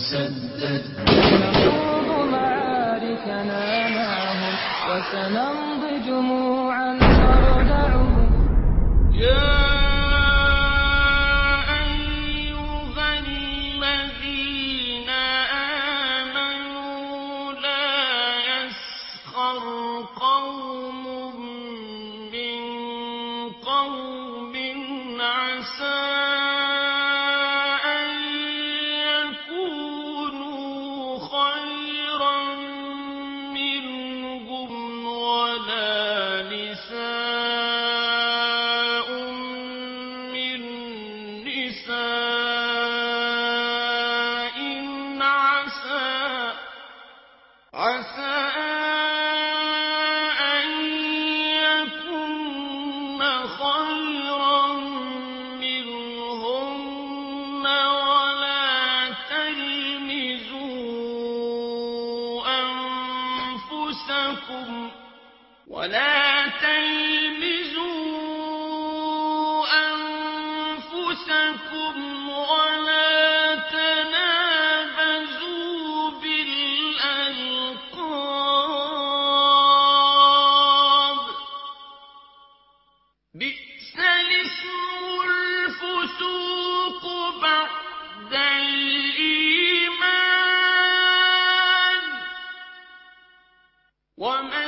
مسدد نخوض معاركنا معهم وسنمضي جموعا نردعهم يا ولا تلمزوا أنفسكم ولا تنابزوا بالألقاب بئس الاسم الفسوق بعد الإيمان ومن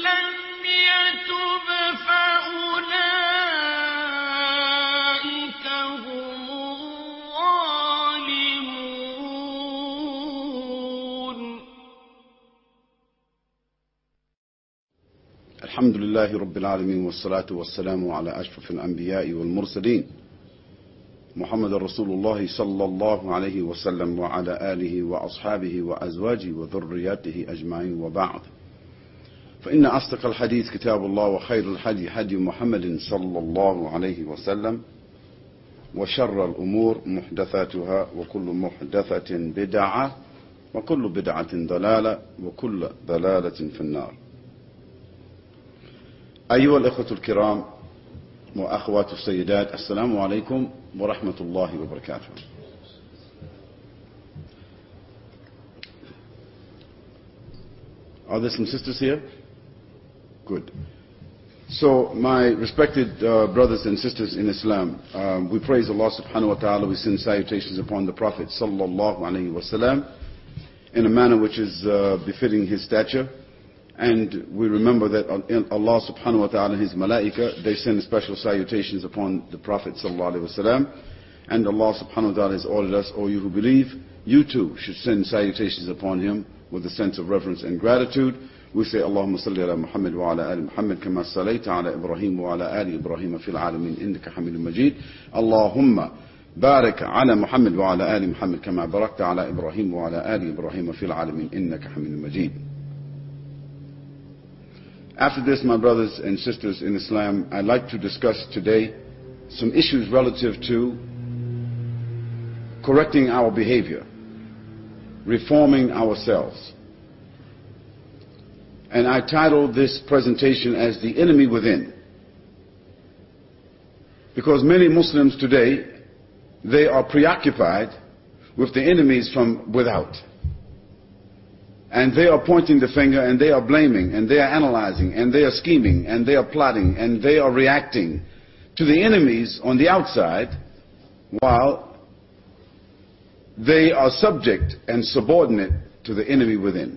فأولئك هم الظالمون. الحمد لله رب العالمين والصلاة والسلام على أشرف الأنبياء والمرسلين محمد رسول الله صلى الله عليه وسلم وعلى آله وأصحابه وأزواجه وذرياته أجمعين وبعد. فإن أصدق الحديث كتاب الله وخير الحدي حدي محمد صلى الله عليه وسلم وشر الأمور محدثاتها وكل محدثة بدعة وكل بدعة ضلالة وكل ضلالة في النار. أيها الأخوة الكرام وأخوات السيدات، السلام عليكم ورحمة الله وبركاته. Are there some sisters here? Good. So, my respected brothers and sisters in Islam, we praise Allah subhanahu wa ta'ala. We send salutations upon the Prophet sallallahu alayhi wa sallam in a manner which is befitting his stature. And we remember that Allah subhanahu wa ta'ala and his malaika, they send special salutations upon the Prophet sallallahu alayhi wa sallam. And Allah subhanahu wa ta'ala has ordered us, O you who believe, you too should send salutations upon him with a sense of reverence and gratitude. We say, Allahumma salli ala Muhammad wa ala ali Muhammad kama salayta ala Ibrahim wa ala ali Ibrahim fil alamin innaka hamidun majid. Allahumma barik ala Muhammad wa ala ali Muhammad kama barakta ala Ibrahim wa ala ali Ibrahim fil alamin innaka hamidun majid. After this, my brothers and sisters in Islam, I'd like to discuss today some issues relative to correcting our behavior, reforming ourselves. And I titled this presentation as The Enemy Within. Because many Muslims today, they are preoccupied with the enemies from without. And they are pointing the finger and they are blaming and they are analyzing and they are scheming and they are plotting and they are reacting to the enemies on the outside while they are subject and subordinate to the enemy within.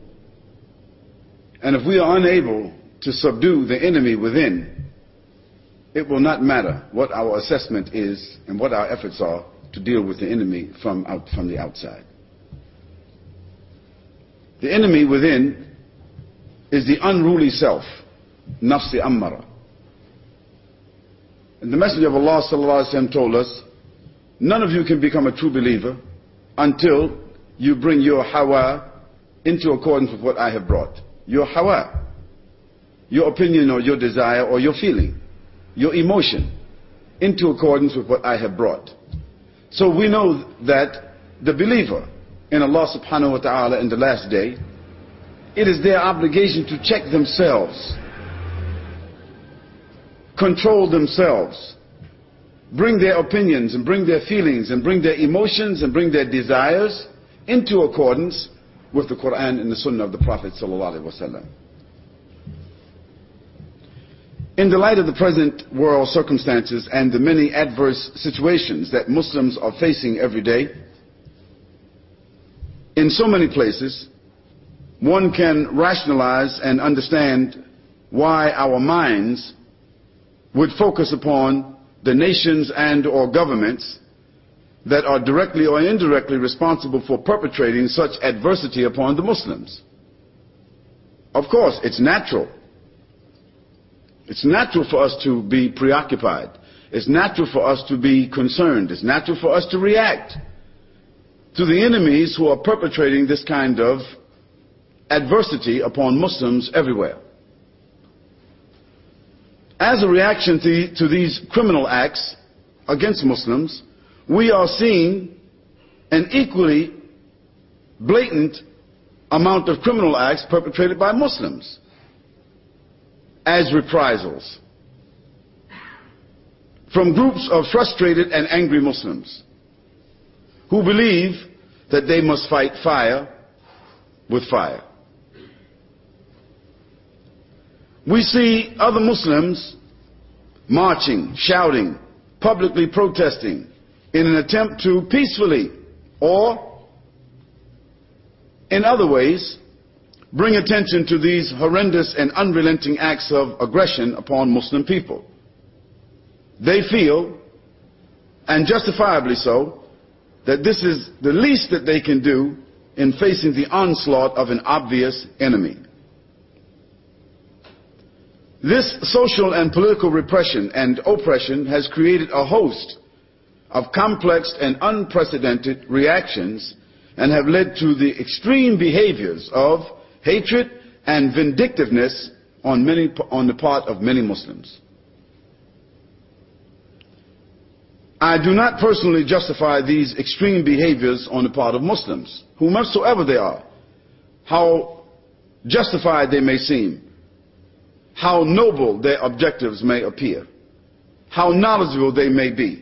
And if we are unable to subdue the enemy within, it will not matter what our assessment is and what our efforts are to deal with the enemy from the outside. The enemy within is the unruly self, nafsi ammara. And the Messenger of Allah sallallahu alaihi wasallam told us, none of you can become a true believer until you bring your hawa into accordance with what I have brought. Your hawa, your opinion or your desire or your feeling, your emotion, into accordance with what I have brought. So we know that the believer in Allah subhanahu wa ta'ala in the last day, it is their obligation to check themselves, control themselves, bring their opinions and bring their feelings and bring their emotions and bring their desires into accordance with the Quran and the Sunnah of the Prophet sallallahu alaihi wasallam. In the light of the present world circumstances and the many adverse situations that Muslims are facing every day, in so many places, one can rationalize and understand why our minds would focus upon the nations and or governments that are directly or indirectly responsible for perpetrating such adversity upon the Muslims. Of course, it's natural. It's natural for us to be preoccupied. It's natural for us to be concerned. It's natural for us to react to the enemies who are perpetrating this kind of adversity upon Muslims everywhere. As a reaction to these criminal acts against Muslims, we are seeing an equally blatant amount of criminal acts perpetrated by Muslims as reprisals from groups of frustrated and angry Muslims who believe that they must fight fire with fire. We see other Muslims marching, shouting, publicly protesting in an attempt to peacefully or in other ways bring attention to these horrendous and unrelenting acts of aggression upon Muslim people. They feel, and justifiably so, that this is the least that they can do in facing the onslaught of an obvious enemy. This social and political repression and oppression has created a host of complex and unprecedented reactions and have led to the extreme behaviors of hatred and vindictiveness on the part of many Muslims. I do not personally justify these extreme behaviors on the part of Muslims, whomsoever they are, how justified they may seem, how noble their objectives may appear, how knowledgeable they may be.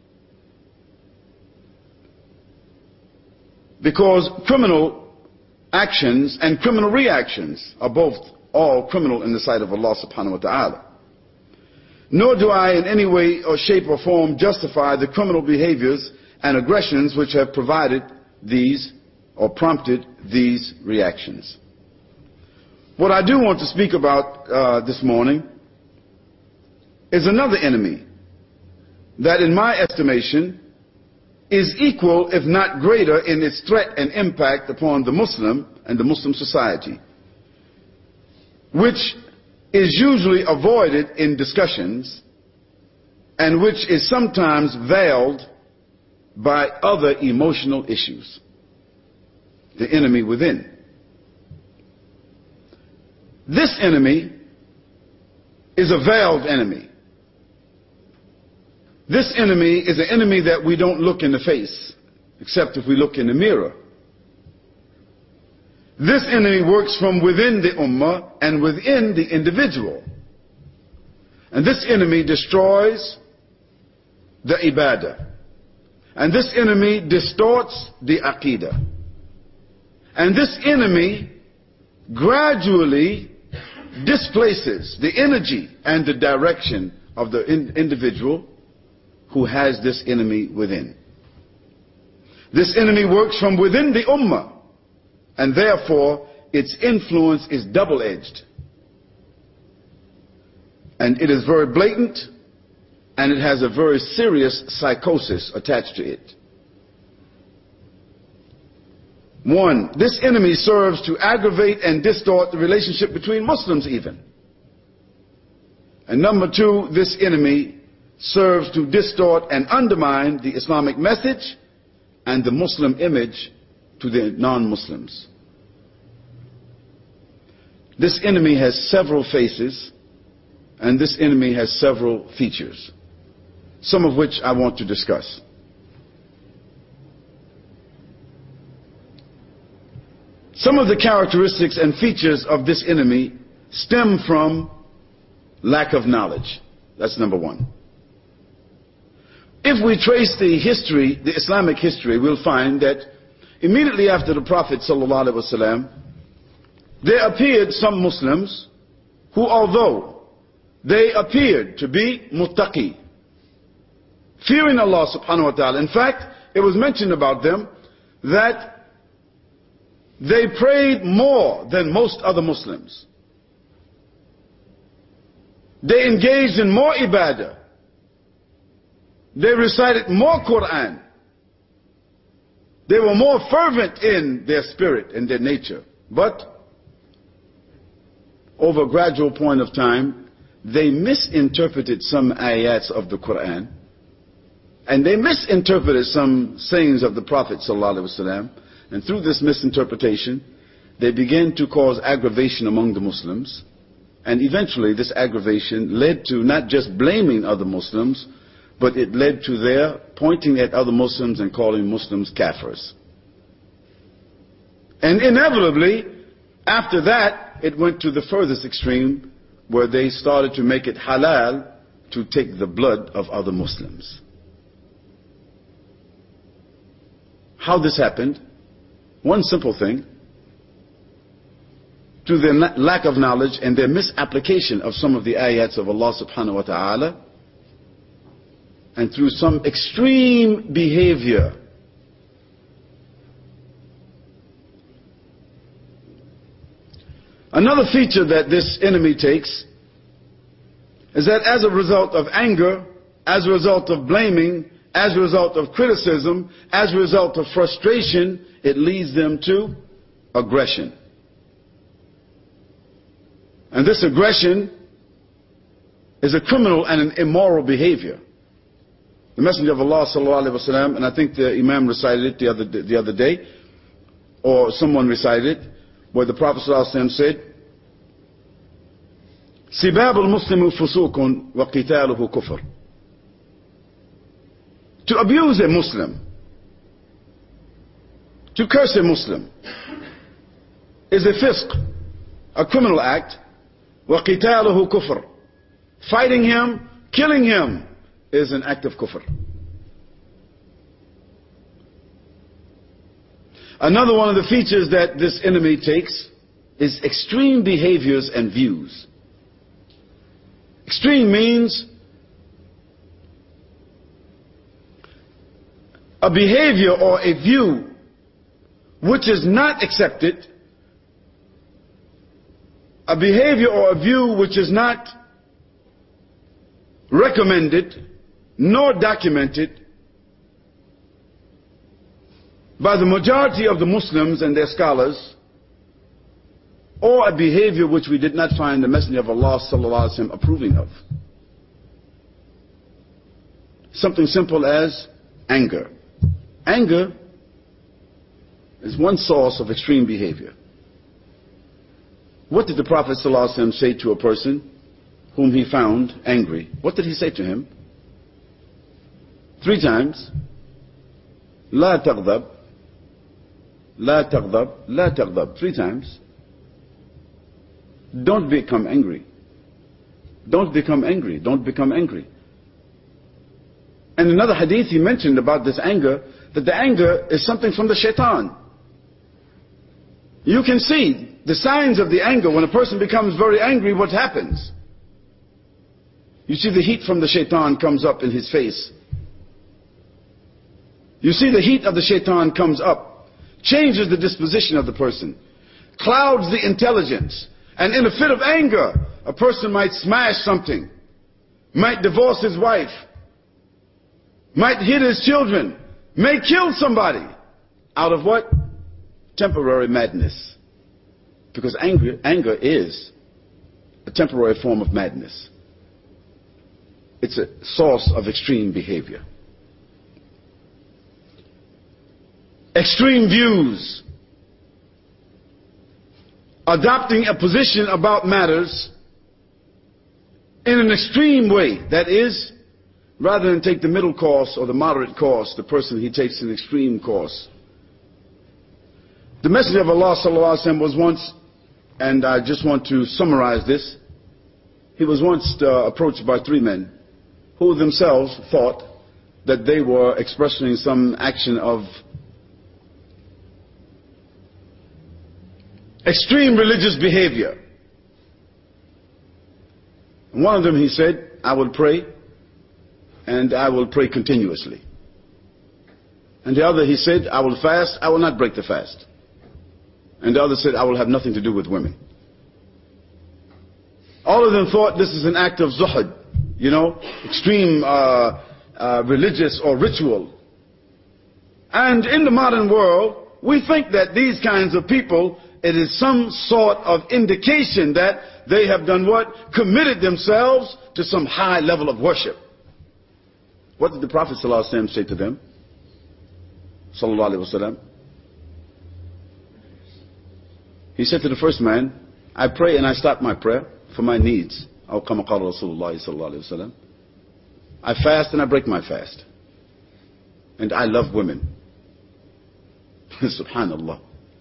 Because criminal actions and criminal reactions are both all criminal in the sight of Allah subhanahu wa ta'ala. Nor do I in any way or shape or form justify the criminal behaviors and aggressions which have provided these or prompted these reactions. What I do want to speak about this morning is another enemy that in my estimation is equal, if not greater, in its threat and impact upon the Muslim and the Muslim society, which is usually avoided in discussions and which is sometimes veiled by other emotional issues. The enemy within. This enemy is a veiled enemy. This enemy is an enemy that we don't look in the face, except if we look in the mirror. This enemy works from within the ummah and within the individual. And this enemy destroys the ibadah. And this enemy distorts the aqidah. And this enemy gradually displaces the energy and the direction of the individual who has this enemy within. This enemy works from within the ummah, and therefore its influence is double-edged. And it is very blatant, and it has a very serious psychosis attached to it. One, this enemy serves to aggravate and distort the relationship between Muslims even. And number two, this enemy serves to distort and undermine the Islamic message and the Muslim image to the non-Muslims. This enemy has several faces, and this enemy has several features, some of which I want to discuss. Some of the characteristics and features of this enemy stem from lack of knowledge. That's number one. If we trace the history, the Islamic history, we'll find that immediately after the Prophet ﷺ, there appeared some Muslims who, although they appeared to be muttaqi, fearing Allah subhanahu wa ta'ala. In fact, it was mentioned about them that they prayed more than most other Muslims. They engaged in more ibadah. They recited more Quran. They were more fervent in their spirit and their nature. But over a gradual point of time, they misinterpreted some ayats of the Quran, and they misinterpreted some sayings of the Prophet ﷺ. And through this misinterpretation, they began to cause aggravation among the Muslims. And eventually this aggravation led to not just blaming other Muslims, but it led to their pointing at other Muslims and calling Muslims kafirs. And inevitably, after that, it went to the furthest extreme, where they started to make it halal to take the blood of other Muslims. How this happened? One simple thing: to their lack of knowledge and their misapplication of some of the ayats of Allah subhanahu wa ta'ala, and through some extreme behavior. Another feature that this enemy takes is that as a result of anger, as a result of blaming, as a result of criticism, as a result of frustration, it leads them to aggression. And this aggression is a criminal and an immoral behavior. The Messenger of Allah sallallahu alaihi wasallam, and I think the Imam recited it the other day, or someone recited it, where the Prophet sallallahu alaihi wasallam said, "Sibab al-Muslimu fusukun wa qitaluhu kufr." To abuse a Muslim, to curse a Muslim, is a fisq, a criminal act. Wa qitaluhu kufr. Fighting him, killing him, is an act of kufr. Another one of the features that this enemy takes is extreme behaviors and views. Extreme means a behavior or a view which is not accepted, a behavior or a view which is not recommended nor documented by the majority of the Muslims and their scholars, or a behavior which we did not find the Messenger of Allah sallallahu alaihi wasallam approving of. Something simple as anger. Anger is one source of extreme behavior. What did the Prophet sallallahu alaihi wasallam say to a person whom he found angry? What did he say to him? 3 times. La taghdab, la taghdab, la taghdab. 3 times. Don't become angry. Don't become angry. Don't become angry. And another hadith he mentioned about this anger, that the anger is something from the shaitan. You can see the signs of the anger. When a person becomes very angry, what happens? You see the heat from the shaitan comes up in his face. You see the heat of the shaitan comes up, changes the disposition of the person, clouds the intelligence. And in a fit of anger, a person might smash something, might divorce his wife, might hit his children, may kill somebody. Out of what? Temporary madness. Because anger is a temporary form of madness. It's a source of extreme behavior. Extreme views. Adopting a position about matters in an extreme way. That is, rather than take the middle course or the moderate course, the person, he takes an extreme course. The Messenger of Allah sallallahu alaihi wasallam was once, and I just want to summarize this, he was once approached by 3 men who themselves thought that they were expressing some action of extreme religious behavior. One of them, he said, I will pray, and I will pray continuously. And the other, he said, I will fast, I will not break the fast. And the other said, I will have nothing to do with women. All of them thought this is an act of zuhud, extreme religious or ritual. And in the modern world, we think that these kinds of people, it is some sort of indication that they have done what? Committed themselves to some high level of worship. What did the Prophet ﷺ say to them? Sallallahu Alaihi Wasallam. He said to the first man, I pray and I stop my prayer for my needs. Aw kama qala Rasulullah sallallahu alaihi wasallam. I fast and I break my fast. And I love women. Subhanallah.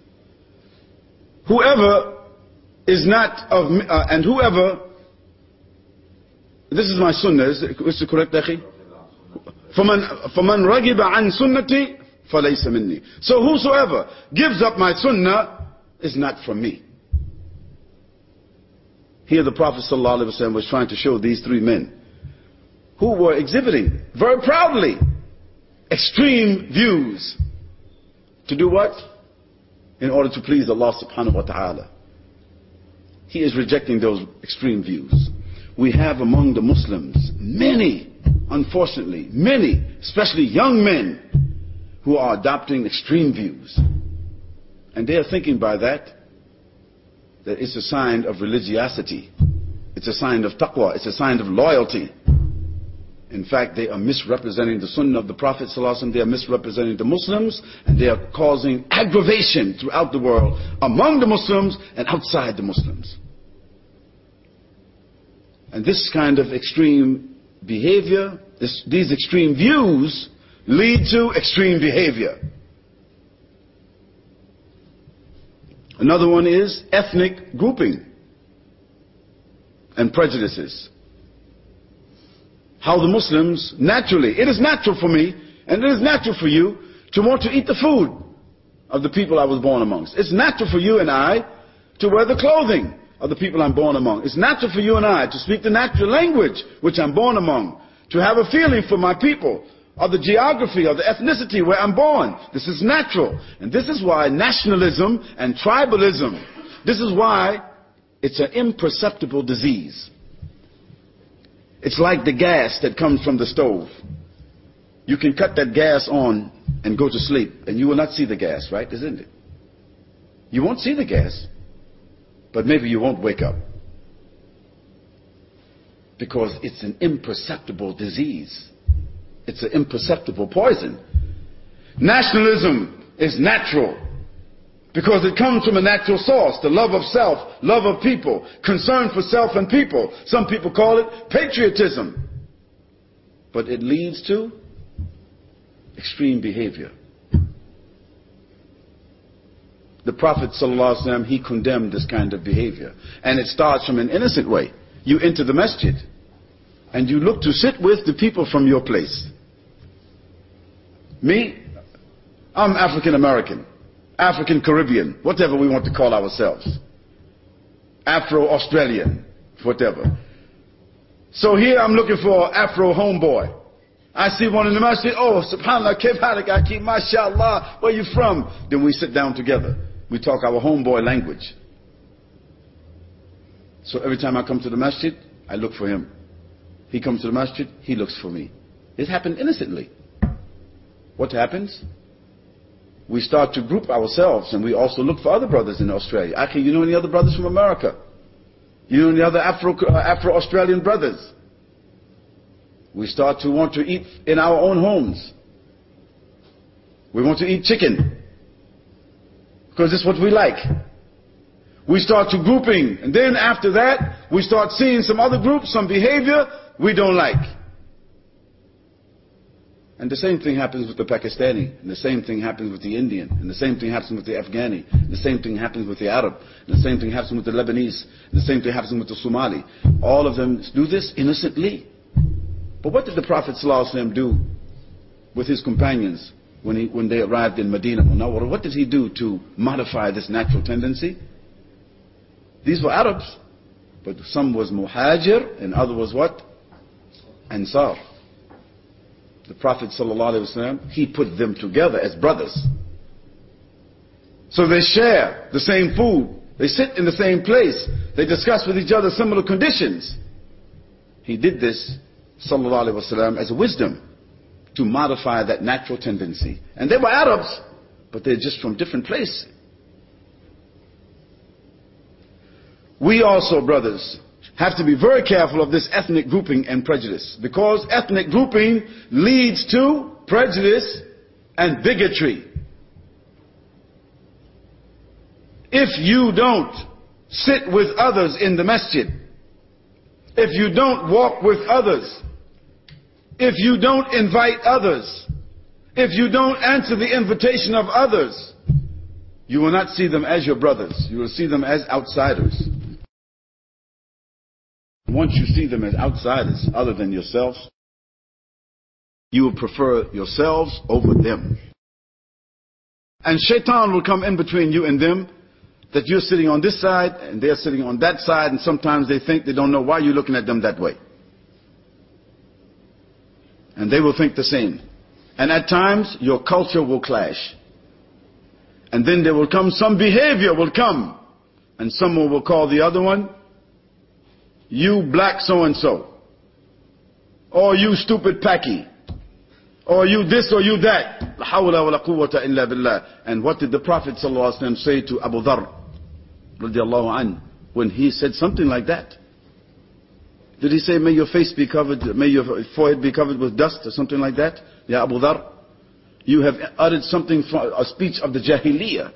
Whoever is not of and whoever, this is my sunnah, is it correct, akhi? فَمَنْ رَغِبَ عَنْ سُنَّتِي فَلَيْسَ مِنِّي. So whosoever gives up my sunnah is not from me. Here the Prophet ﷺ was trying to show these three men who were exhibiting very proudly extreme views. To do what? In order to please Allah subhanahu wa ta'ala. He is rejecting those extreme views. We have among the Muslims many, unfortunately, many, especially young men, who are adopting extreme views. And they are thinking by that it's a sign of religiosity. It's a sign of taqwa. It's a sign of loyalty. In fact, they are misrepresenting the sunnah of the Prophet ﷺ. They are misrepresenting the Muslims, and they are causing aggravation throughout the world among the Muslims and outside the Muslims. And this kind of extreme behavior, these extreme views lead to extreme behavior. Another one is ethnic grouping and prejudices. How the Muslims naturally, it is natural for me and it is natural for you to want to eat the food of the people I was born amongst. It's natural for you and I to wear the clothing of the people I'm born among. It's natural for you and I to speak the natural language which I'm born among, to have a feeling for my people, of the geography, of the ethnicity where I'm born. This is natural. And this is why nationalism and tribalism, this is why it's an imperceptible disease. It's like the gas that comes from the stove. You can cut that gas on and go to sleep, and you will not see the gas, right? Isn't it? You won't see the gas, but maybe you won't wake up. Because it's an imperceptible disease. It's an imperceptible poison. Nationalism is natural because it comes from a natural source, the love of self, love of people, concern for self and people. Some people call it patriotism. But it leads to extreme behavior. The Prophet ﷺ, he condemned this kind of behavior. And it starts from an innocent way. You enter the masjid and you look to sit with the people from your place. Me, I'm African American, African Caribbean, whatever we want to call ourselves. Afro-Australian, whatever. So here I'm looking for Afro homeboy. I see one in the masjid. Oh, subhanallah, kif halik, akhi, mashallah, where you from? Then we sit down together. We talk our homeboy language. So every time I come to the masjid, I look for him. He comes to the masjid, he looks for me. It happened innocently. What happens? We start to group ourselves, and we also look for other brothers in Australia. Akhi, you know any other brothers from America? You know any other Afro-Australian brothers? We start to want to eat in our own homes. We want to eat chicken because it's what we like. We start to grouping, and then after that, we start seeing some other groups, some behavior we don't like. And the same thing happens with the Pakistani, and the same thing happens with the Indian, and the same thing happens with the Afghani, and the same thing happens with the Arab, and the same thing happens with the Lebanese, and the same thing happens with the Somali. All of them do this innocently. But what did the Prophet ﷺ do with his companions when they arrived in Medina Munawwara? What did he do to modify this natural tendency? These were Arabs, but some was Muhajir and other was what? Ansar. The Prophet ﷺ, he put them together as brothers. So they share the same food. They sit in the same place. They discuss with each other similar conditions. He did this, ﷺ, as a wisdom to modify that natural tendency. And they were Arabs, but they're just from different places. We also, brothers, have to be very careful of this ethnic grouping and prejudice, because ethnic grouping leads to prejudice and bigotry. If you don't sit with others in the masjid, if you don't walk with others, if you don't invite others, if you don't answer the invitation of others, you will not see them as your brothers. You will see them as outsiders. Once you see them as outsiders other than yourselves, you will prefer yourselves over them. And shaitan will come in between you and them, that you're sitting on this side and they're sitting on that side, and sometimes they think they don't know why you're looking at them that way. And they will think the same. And at times your culture will clash. And then there will come some behavior will come, and someone will call the other one, you black so-and-so, or you stupid packy, or you this or you that. La hawla wa la quwwata illa billah. And what did the Prophet ﷺ say to Abu Dharr radiallahu anh when he said something like that? Did he say, may your face be covered, may your forehead be covered with dust or something like that? Ya Abu Dharr, you have uttered something from a speech of the Jahiliyyah.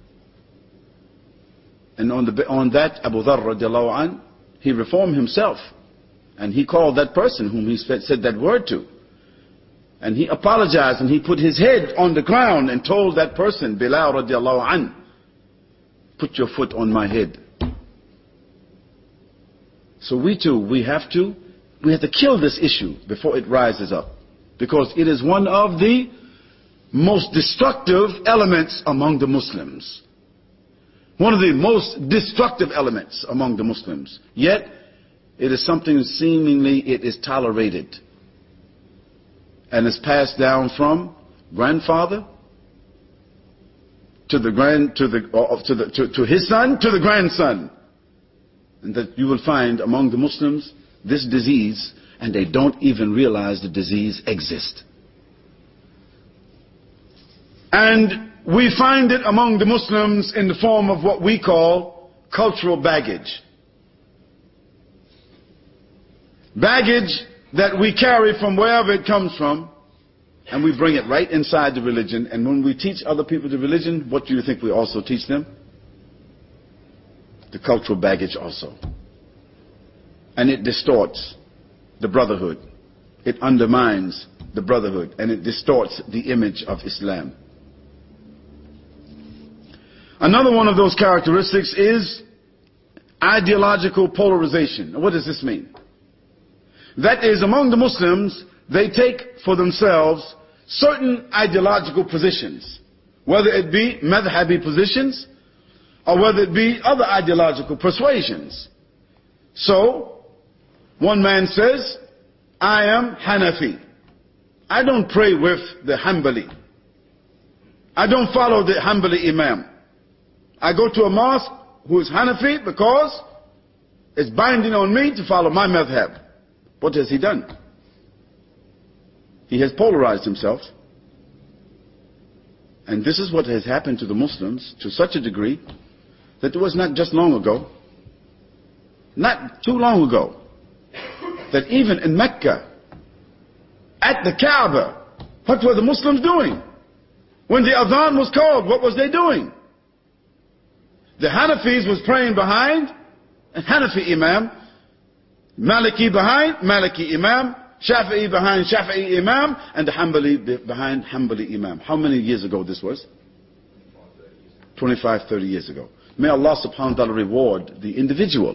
And on that, Abu Dharr radiallahu anh, he reformed himself, and he called that person whom he said that word to, and he apologized, and he put his head on the ground and told that person, Bilal radiallahu anh, put your foot on my head. So we too, we have to kill this issue before it rises up, because it is one of the most destructive elements among the Muslims. One of the most destructive elements among the Muslims. Yet, it is something seemingly it is tolerated. And is passed down from grandfather to his son, to the grandson. And that you will find among the Muslims this disease, and they don't even realize the disease exists. And we find it among the Muslims in the form of what we call cultural baggage. Baggage that we carry from wherever it comes from, and we bring it right inside the religion. And when we teach other people the religion, what do you think we also teach them? The cultural baggage also. And it distorts the brotherhood. It undermines the brotherhood, and it distorts the image of Islam. Another one of those characteristics is ideological polarization. What does this mean? That is, among the Muslims, they take for themselves certain ideological positions, whether it be madhabi positions or whether it be other ideological persuasions. So, one man says, I am Hanafi. I don't pray with the Hanbali. I don't follow the Hanbali Imam. I go to a mosque who is Hanafi because it's binding on me to follow my madhab. What has he done? He has polarized himself. And this is what has happened to the Muslims to such a degree that it was not just long ago, not too long ago, that even in Mecca, at the Kaaba, what were the Muslims doing? When the adhan was called, what was they doing? The Hanafis was praying behind a Hanafi Imam, Maliki behind Maliki Imam, Shafi'i behind Shafi'i Imam, and the Hanbali behind Hanbali Imam. How many years ago this was? 25, 30 years ago. May Allah subhanahu wa ta'ala reward the individual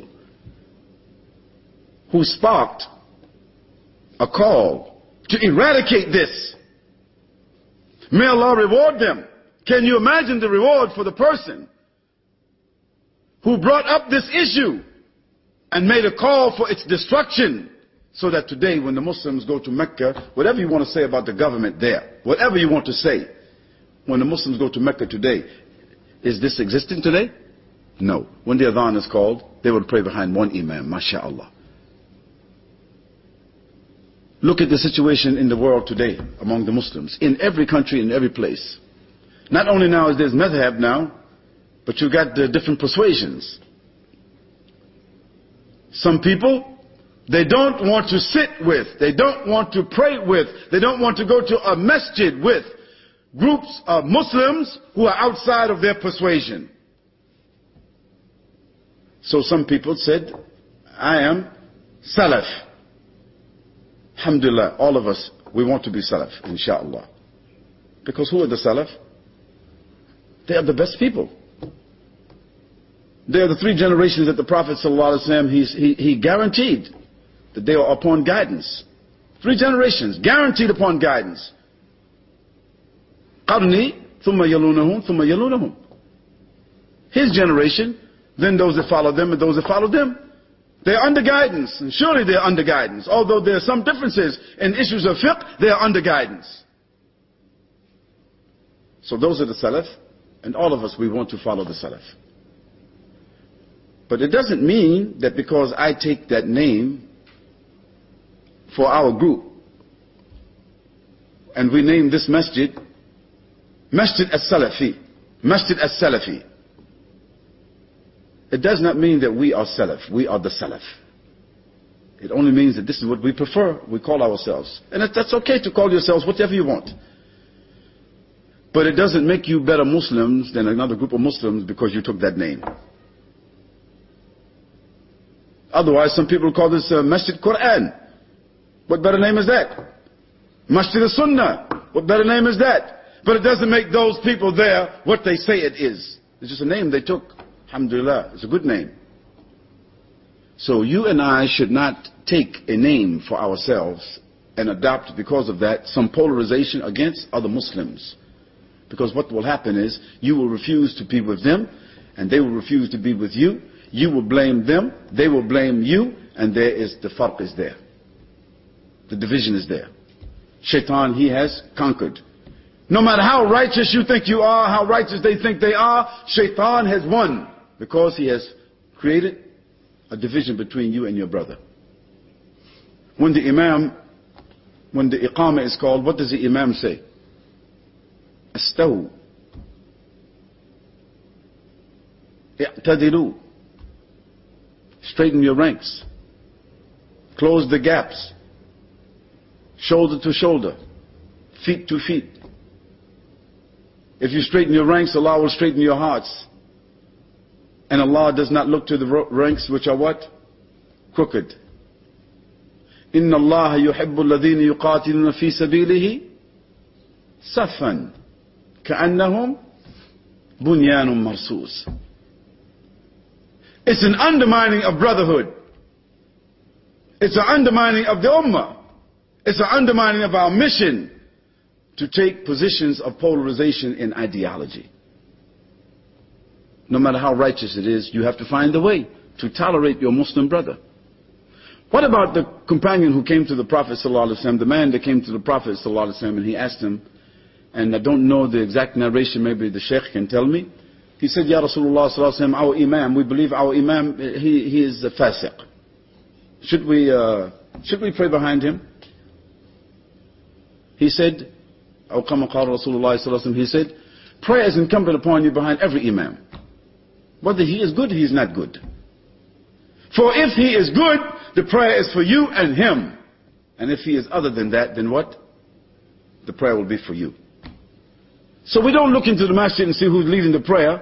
who sparked a call to eradicate this. May Allah reward them. Can you imagine the reward for the person who brought up this issue and made a call for its destruction, so that today when the Muslims go to Mecca, whatever you want to say about the government there, whatever you want to say, when the Muslims go to Mecca today, is this existing today? No. When the adhan is called, they will pray behind one imam, mashallah. Look at the situation in the world today among the Muslims, in every country, in every place. Not only now is there's madhab now, but you got the different persuasions. Some people, they don't want to sit with, they don't want to pray with, they don't want to go to a masjid with groups of Muslims who are outside of their persuasion. So some people said, I am Salaf. Alhamdulillah, all of us, we want to be Salaf, inshallah. Because who are the Salaf? They are the best people. They are the 3 generations that the Prophet ﷺ, he guaranteed that they are upon guidance. 3 generations, guaranteed upon guidance. قَرْنِي ثُمَّ يَلُونَهُمْ ثُمَّ يَلُونَهُمْ. His generation, then those that follow them and those that follow them. They're under guidance, and surely they're under guidance. Although there are some differences in issues of fiqh, they are under guidance. So those are the Salaf, and all of us, we want to follow the Salaf. But it doesn't mean that because I take that name for our group, and we name this masjid, Masjid as-Salafi, Masjid as-Salafi. It does not mean that we are Salaf, we are the Salaf. It only means that this is what we prefer, we call ourselves. And that's okay to call yourselves whatever you want. But it doesn't make you better Muslims than another group of Muslims because you took that name. Otherwise, some people call this Masjid Quran. What better name is that? Masjid al-Sunnah. What better name is that? But it doesn't make those people there what they say it is. It's just a name they took. Alhamdulillah, it's a good name. So you and I should not take a name for ourselves and adopt, because of that, some polarization against other Muslims. Because what will happen is, you will refuse to be with them, and they will refuse to be with you. You will blame them, they will blame you, and the farq is there. The division is there. Shaitan, he has conquered. No matter how righteous you think you are, how righteous they think they are, Shaitan has won. Because he has created a division between you and your brother. When the Iqamah is called, what does the Imam say? Astaw. I'tadilu. Straighten your ranks. Close the gaps. Shoulder to shoulder. Feet to feet. If you straighten your ranks, Allah will straighten your hearts. And Allah does not look to the ranks which are what? Crooked. إِنَّ اللَّهَ يُحِبُّ الَّذِينَ يُقَاتِلُونَ فِي سَبِيلِهِ صَفًّا كَأَنَّهُمْ بُنْيَانٌ مَرْصُوصٌ. It's an undermining of brotherhood. It's an undermining of the ummah. It's an undermining of our mission to take positions of polarization in ideology. No matter how righteous it is, you have to find a way to tolerate your Muslim brother. What about the companion who came to the Prophet ﷺ, the man that came to the Prophet ﷺ, and he asked him, and I don't know the exact narration, maybe the Sheikh can tell me. He said, Ya Rasulullah ﷺ, our Imam, we believe our Imam, he is a fasiq. Should we pray behind him? He said, أو كما قال رسول الله صلى الله عليه وسلم, he said, prayer is incumbent upon you behind every Imam. Whether he is good, he is not good. For if he is good, the prayer is for you and him. And if he is other than that, then what? The prayer will be for you. So we don't look into the masjid and see who's leading the prayer.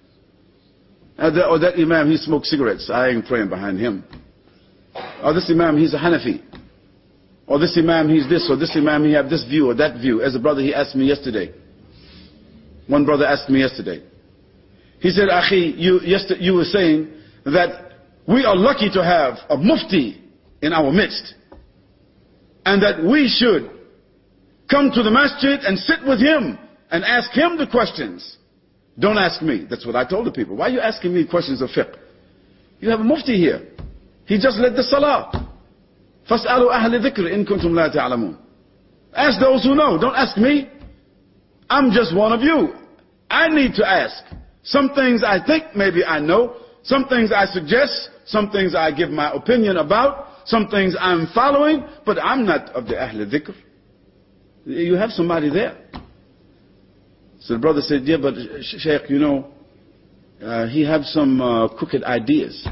Or that Imam, he smokes cigarettes. I ain't praying behind him. Or this Imam, he's a Hanafi. Or this Imam, he's this. Or this Imam, he have this view or that view. As a brother, he asked me yesterday. One brother asked me yesterday. He said, Akhi, you were saying that we are lucky to have a mufti in our midst. And that we should come to the masjid and sit with him and ask him the questions. Don't ask me. That's what I told the people. Why are you asking me questions of fiqh? You have a mufti here. He just led the salah. فَاسْأَلُوا أَهْلِ ذِكْرِ إِن كُنْتُمْ لَا تَعْلَمُونَ. Ask those who know. Don't ask me. I'm just one of you. I need to ask. Some things I think maybe I know. Some things I suggest. Some things I give my opinion about. Some things I'm following. But I'm not of the Ahl Dhikr. You have somebody there. So the brother said, yeah, but Shaykh, you know, he have some crooked ideas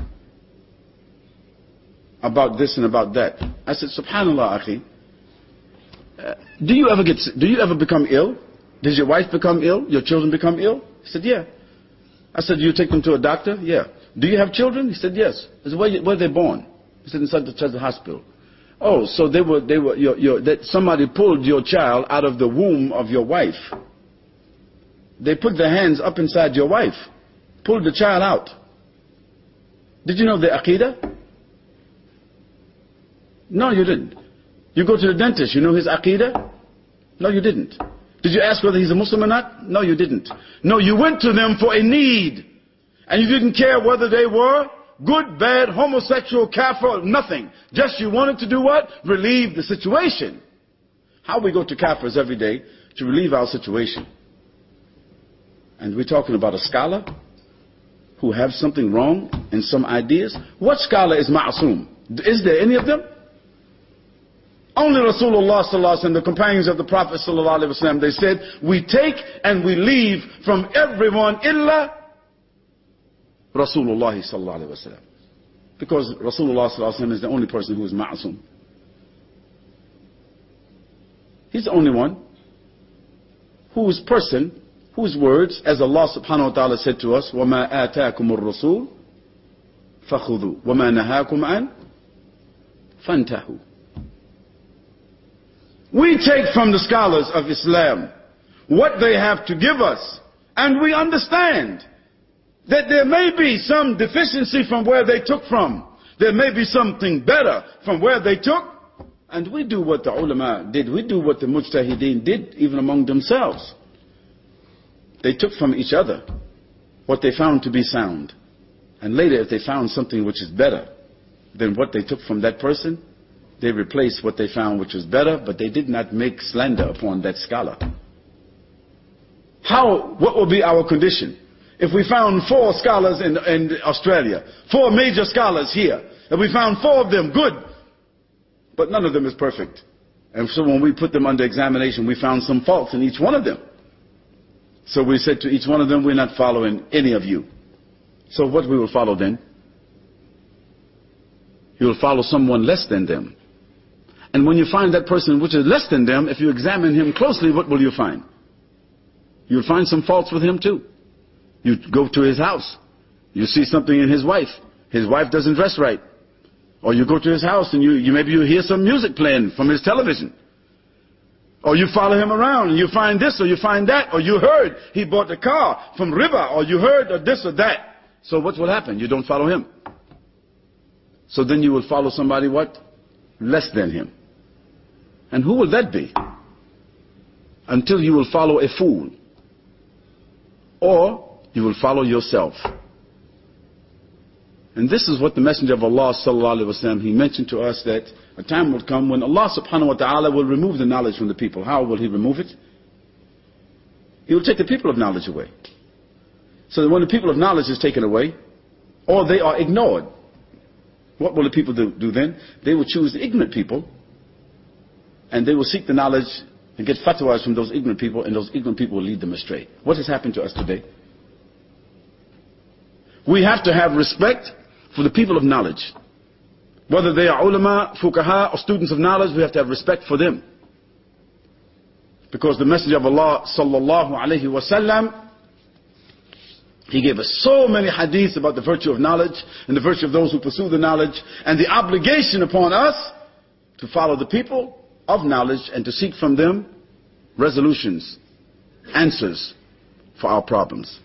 about this and about that. I said, Subhanallah, Akhi. Do you ever become ill? Does your wife become ill? Your children become ill? He said, yeah. I said, do you take them to a doctor? Yeah. Do you have children? He said, yes. I said, where were they born? He said, inside the hospital. Oh, so somebody pulled your child out of the womb of your wife. They put their hands up inside your wife, pulled the child out. Did you know the Aqidah? No, you didn't. You go to the dentist, you know his Aqidah? No, you didn't. Did you ask whether he's a Muslim or not? No, you didn't. No, you went to them for a need. And you didn't care whether they were good, bad, homosexual, kafir, nothing. Just you wanted to do what? Relieve the situation. How we go to kafirs every day to relieve our situation. And we're talking about a scholar who have something wrong in some ideas. What scholar is ma'asum? Is there any of them? Only Rasulullah sallallahu alaihi wasallam, the companions of the Prophet sallallahu alaihi wasallam, they said, we take and we leave from everyone illa Rasulullah sallallahu alaihi wasallam. Because Rasulullah sallallahu alaihi wasallam is the only person who is ma'asum. He's the only one whose words, as Allah subhanahu wa ta'ala said to us, وَمَا آتَاكُمُ الرَّسُولُ فَخُذُوا وَمَا نَهَاكُمْ عَنْ فَانْتَهُوا. We take from the scholars of Islam what they have to give us, and we understand that there may be some deficiency from where they took from. There may be something better from where they took, and we do what the ulama did. We do what the mujtahideen did, even among themselves. They took from each other what they found to be sound. And later, if they found something which is better than what they took from that person, they replaced what they found which was better, but they did not make slander upon that scholar. What will be our condition? If we found 4 scholars in Australia, 4 major scholars here, and we found 4 of them good, but none of them is perfect. And so when we put them under examination, we found some faults in each one of them. So we said to each one of them, we're not following any of you. So what we will follow then? You will follow someone less than them. And when you find that person which is less than them, if you examine him closely, what will you find? You'll find some faults with him too. You go to his house. You see something in his wife. His wife doesn't dress right. Or you go to his house and maybe you hear some music playing from his television. Or you follow him around and you find this or you find that. Or you heard he bought a car from riba. Or you heard or this or that. So what will happen? You don't follow him. So then you will follow somebody what? Less than him. And who will that be? Until you will follow a fool. Or you will follow yourself. And this is what the Messenger of Allah sallallahu alaihi wasallam, he mentioned to us that a time will come when Allah subhanahu wa ta'ala will remove the knowledge from the people. How will he remove it? He will take the people of knowledge away. So that when the people of knowledge is taken away, or they are ignored, what will the people do then? They will choose the ignorant people, and they will seek the knowledge and get fatwas from those ignorant people, and those ignorant people will lead them astray. What has happened to us today? We have to have respect for the people of knowledge. Whether they are ulama, fuqaha, or students of knowledge, we have to have respect for them. Because the Messenger of Allah sallallahu alaihi wasallam, he gave us so many hadiths about the virtue of knowledge and the virtue of those who pursue the knowledge and the obligation upon us to follow the people of knowledge and to seek from them resolutions, answers for our problems.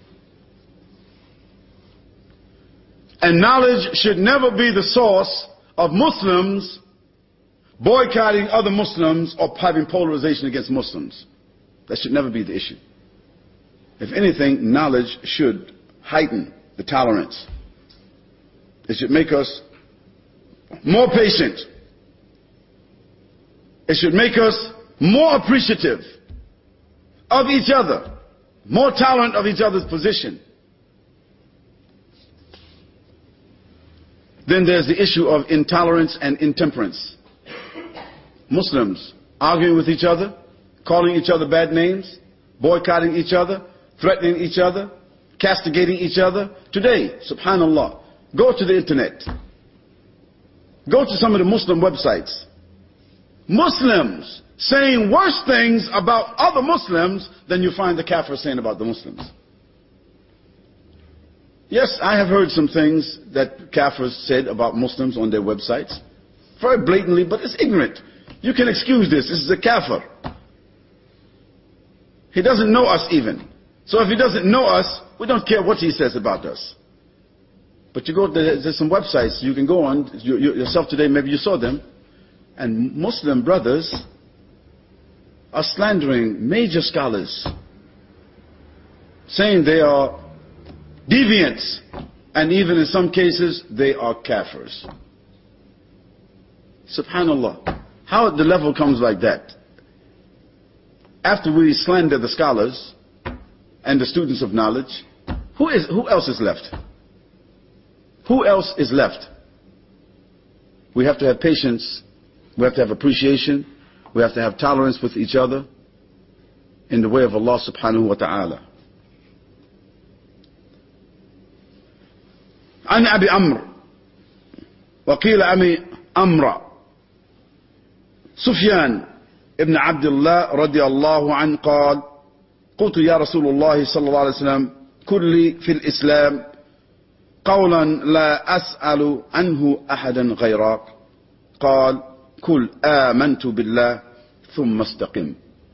And knowledge should never be the source of Muslims boycotting other Muslims or having polarization against Muslims. That should never be the issue. If anything, knowledge should heighten the tolerance. It should make us more patient. It should make us more appreciative of each other, more tolerant of each other's position. Then there's the issue of intolerance and intemperance. Muslims arguing with each other, calling each other bad names, boycotting each other, threatening each other, castigating each other. Today, subhanallah, go to the internet. Go to some of the Muslim websites. Muslims saying worse things about other Muslims than you find the Kafir saying about the Muslims. Yes, I have heard some things that Kafirs said about Muslims on their websites. Very blatantly, but it's ignorant. You can excuse this. This is a Kafir. He doesn't know us even. So if he doesn't know us, we don't care what he says about us. But you go, there's some websites you can go on, yourself today, maybe you saw them, and Muslim brothers are slandering major scholars, saying they are deviants, and even in some cases they are kafirs. Subhanallah. How the level comes like that? After we slander the scholars and the students of knowledge, who else is left? Who else is left? We have to have patience. We have to have appreciation. We have to have tolerance with each other in the way of Allah subhanahu wa ta'ala. عن أبي عمرو وقيل أبي عمرو سفيان ابن عبد الله رضي الله عنه قال قلت يا رسول الله صلى الله عليه وسلم قل لي في الإسلام قولا لا أسأل عنه أحدا غيرك قال قل آمنت بالله ثم استقم.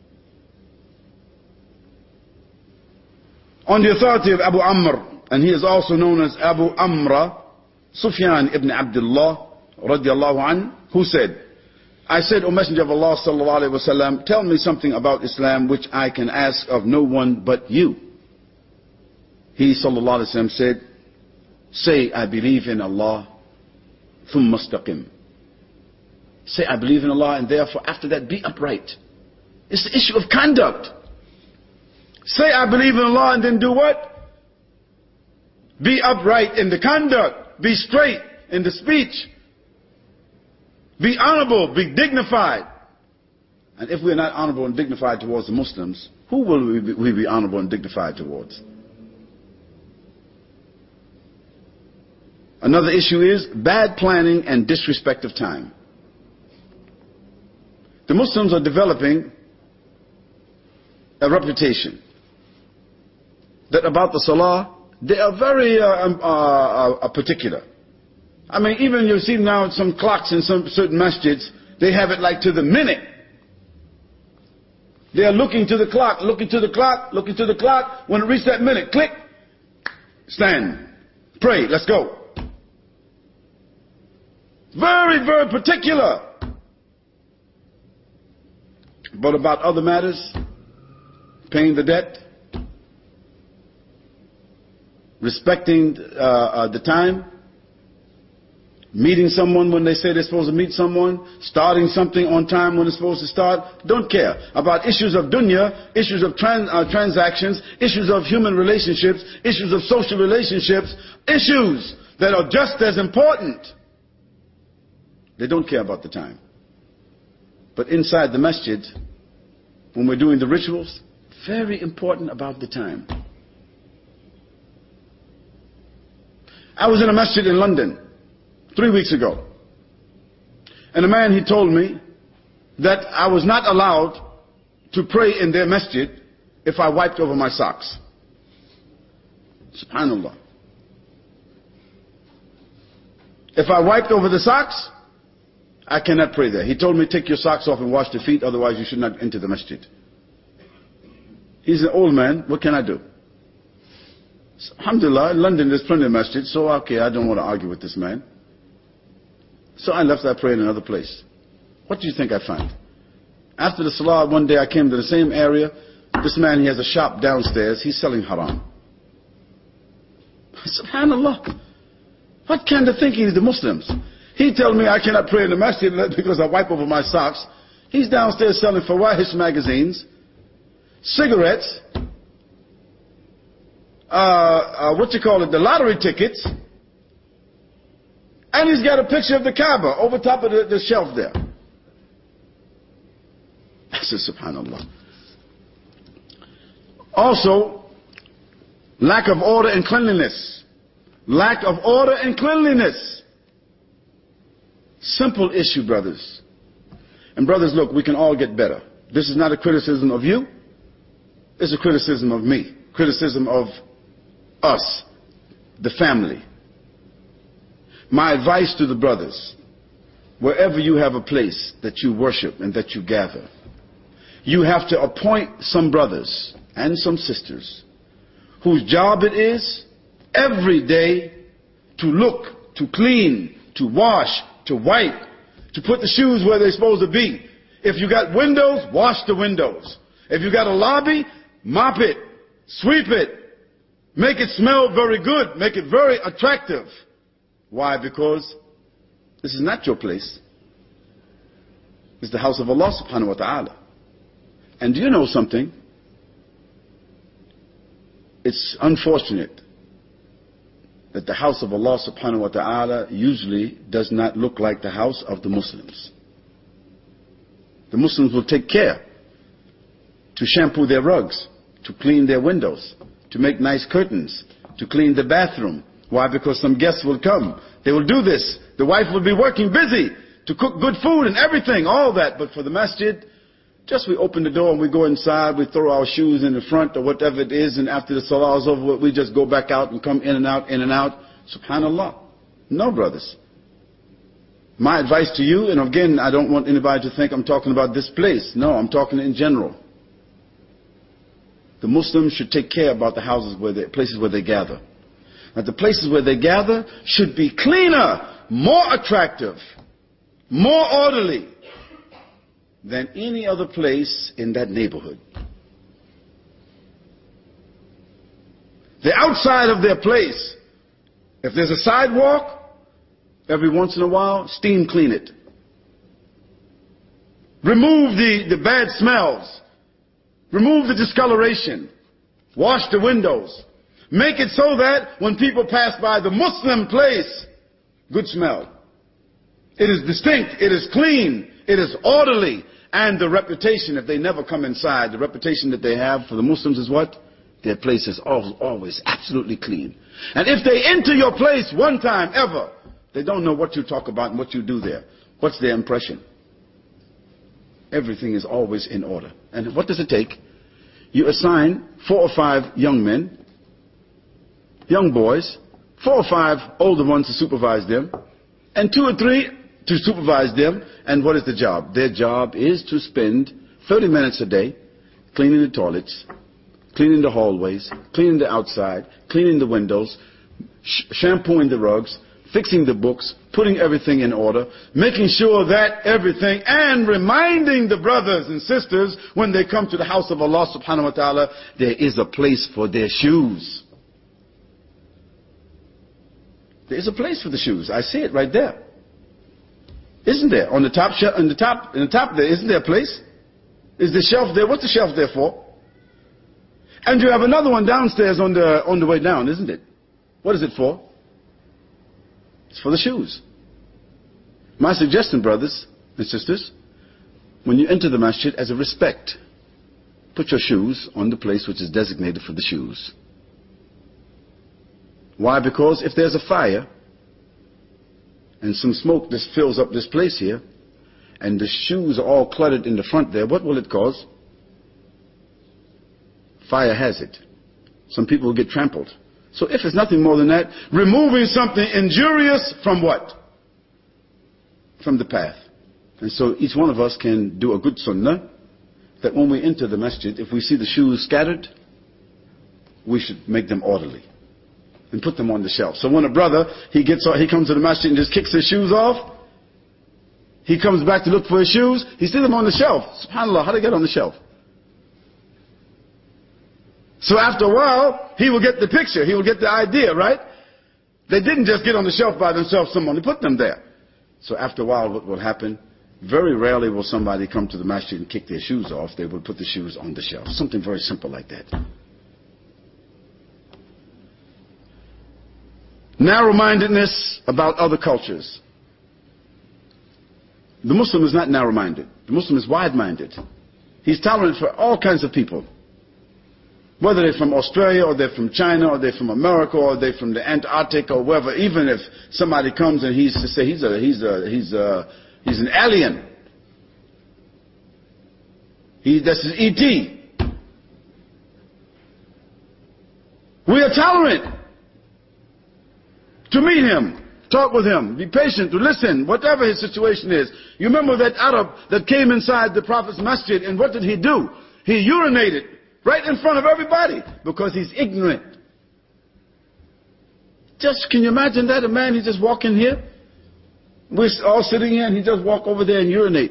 On the authority of Abu Amr, and he is also known as Abu Amra, Sufyan ibn Abdullah radiallahu anhu, who said, I said, O Messenger of Allah sallallahu alayhi wa sallam, tell me something about Islam which I can ask of no one but you. He sallallahu alayhi wa sallam said, say I believe in Allah, thumma istaqim. Say I believe in Allah, and therefore after that be upright. It's the issue of conduct. Say I believe in Allah and then do what? Be upright in the conduct. Be straight in the speech. Be honorable. Be dignified. And if we're not honorable and dignified towards the Muslims, who will we be honorable and dignified towards? Another issue is bad planning and disrespect of time. The Muslims are developing a reputation that about the Salah, they are very particular. I mean, even you see now some clocks in some certain masjids, they have it like to the minute. They are looking to the clock, looking to the clock, looking to the clock. When it reaches that minute, click, stand, pray, let's go. Very, very particular. But about other matters, paying the debt, respecting the time, meeting someone when they say they're supposed to meet someone, starting something on time when it's supposed to start, don't care. About issues of dunya, issues of transactions, issues of human relationships, issues of social relationships, issues that are just as important. They don't care about the time. But inside the masjid, when we're doing the rituals, very important about the time. I was in a masjid in London 3 weeks ago. And a man, he told me that I was not allowed to pray in their masjid if I wiped over my socks. Subhanallah. If I wiped over the socks, I cannot pray there. He told me, take your socks off and wash your feet, otherwise you should not enter the masjid. He's an old man, what can I do? Alhamdulillah, in London there's plenty of masjids, so okay, I don't want to argue with this man. So I left that prayer in another place. What do you think I found? After the salah, one day I came to the same area, This man, he has a shop downstairs. He's selling haram. Subhanallah. What kind of thinking is the Muslims? He tell me I cannot pray in the masjid because I wipe over my socks. He's downstairs selling Fawahish magazines, cigarettes, the lottery tickets, and he's got a picture of the Kaaba over top of the shelf there. I said, subhanallah. Also, lack of order and cleanliness. Lack of order and cleanliness. Simple issue, brothers. And brothers, look, we can all get better. This is not a criticism of you. It's a criticism of me. Criticism of us, the family. My advice to the brothers, wherever you have a place that you worship and that you gather, you have to appoint some brothers and some sisters whose job it is every day to look, to clean, to wash, to wipe, to put the shoes where they're supposed to be. If you got windows, wash the windows. If you got a lobby, mop it, sweep it, make it smell very good, make it very attractive. Why? Because this is not your place. It's the house of Allah subhanahu wa ta'ala. And do you know something? It's unfortunate that the house of Allah subhanahu wa ta'ala usually does not look like the house of the Muslims. The Muslims will take care to shampoo their rugs, to clean their windows, to make nice curtains, to clean the bathroom. Why? Because some guests will come. They will do this. The wife will be working busy to cook good food and everything, all that. But for the masjid, just we open the door and we go inside, we throw our shoes in the front or whatever it is, and after the salah is over, we just go back out and come in and out, in and out. Subhanallah. No, brothers. My advice to you, and again, I don't want anybody to think I'm talking about this place. No, I'm talking in general. The Muslims should take care about the houses places where they gather. That the places where they gather should be cleaner, more attractive, more orderly than any other place in that neighborhood. The outside of their place, if there's a sidewalk, every once in a while, steam clean it. Remove the bad smells. Remove the discoloration. Wash the windows. Make it so that when people pass by the Muslim place, good smell. It is distinct, it is clean, it is orderly, and the reputation, if they never come inside, the reputation that they have for the Muslims is what? Their place is always absolutely clean. And if they enter your place one time ever, they don't know what you talk about and what you do there. What's their impression? Everything is always in order. And what does it take? You assign 4 or 5 young men, young boys, 4 or 5 older ones to supervise them, and 2 or 3 to supervise them. And what is the job? Their job is to spend 30 minutes a day cleaning the toilets, cleaning the hallways, cleaning the outside, cleaning the windows, shampooing the rugs, fixing the books, putting everything in order, making sure that everything, and reminding the brothers and sisters when they come to the house of Allah subhanahu wa ta'ala, there is a place for their shoes. There is a place for the shoes. I see it right there. Isn't there? On the top shelf, in the top there, isn't there a place? Is the shelf there? What's the shelf there for? And you have another one downstairs on the way down, isn't it? What is it for? It's for the shoes. My suggestion, brothers and sisters, when you enter the masjid, as a respect, put your shoes on the place which is designated for the shoes. Why? Because if there's a fire and some smoke just fills up this place here, and the shoes are all cluttered in the front there, what will it cause? Fire has it. Some people will get trampled. So if it's nothing more than that, removing something injurious from what? From the path. And so each one of us can do a good sunnah, that when we enter the masjid, if we see the shoes scattered, we should make them orderly and put them on the shelf. So when a brother, he comes to the masjid and just kicks his shoes off, he comes back to look for his shoes, he sees them on the shelf. SubhanAllah, how do they get on the shelf? So after a while, he will get the picture. He will get the idea, right? They didn't just get on the shelf by themselves. Someone put them there. So after a while, what will happen? Very rarely will somebody come to the masjid and kick their shoes off. They will put the shoes on the shelf. Something very simple like that. Narrow-mindedness about other cultures. The Muslim is not narrow-minded. The Muslim is wide-minded. He's tolerant for all kinds of people. Whether they're from Australia, or they're from China, or they're from America, or they're from the Antarctic, or wherever. Even if somebody comes and he's to say he's an alien. That's his ET. We are tolerant to meet him, talk with him, be patient, to listen, whatever his situation is. You remember that Arab that came inside the Prophet's masjid, and what did he do? He urinated right in front of everybody because he's ignorant. Just, can you imagine that? A man, he just walk in here. We're all sitting here and he just walk over there and urinate.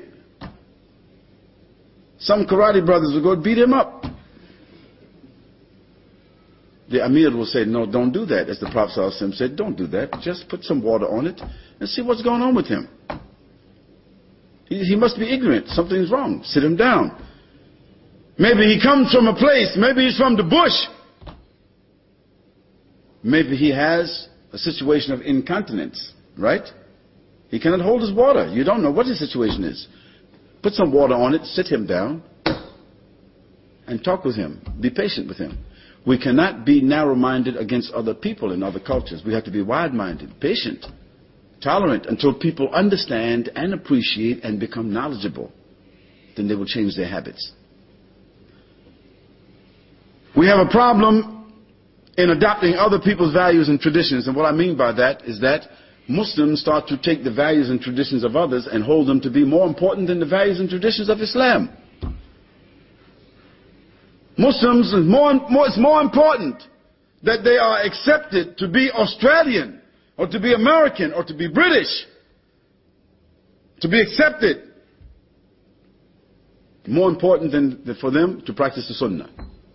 Some karate brothers will go beat him up. The Amir will say, no, don't do that. As the Prophet ﷺ said, don't do that. Just put some water on it and see what's going on with him. He must be ignorant. Something's wrong. Sit him down. Maybe he comes from a place. Maybe he's from the bush. Maybe he has a situation of incontinence, right? He cannot hold his water. You don't know what his situation is. Put some water on it, sit him down, and talk with him. Be patient with him. We cannot be narrow-minded against other people in other cultures. We have to be wide-minded, patient, tolerant, until people understand and appreciate and become knowledgeable. Then they will change their habits. We have a problem in adopting other people's values and traditions. And what I mean by that is that Muslims start to take the values and traditions of others and hold them to be more important than the values and traditions of Islam. Muslims, it's more important that they are accepted to be Australian or to be American or to be British, to be accepted. More important than for them to practice the Sunnah.